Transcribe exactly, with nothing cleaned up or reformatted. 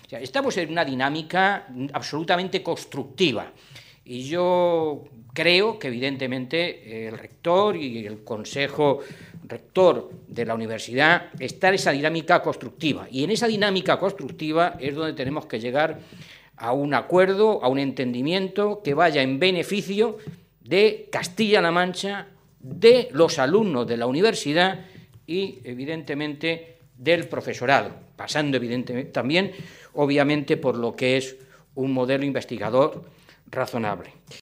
O sea, estamos en una dinámica absolutamente constructiva y yo creo que evidentemente el rector y el consejo rector de la universidad está en esa dinámica constructiva, y en esa dinámica constructiva es donde tenemos que llegar a un acuerdo, a un entendimiento que vaya en beneficio de Castilla-La Mancha, de los alumnos de la universidad y, evidentemente, del profesorado, pasando, evidentemente, también, obviamente, por lo que es un modelo investigador razonable.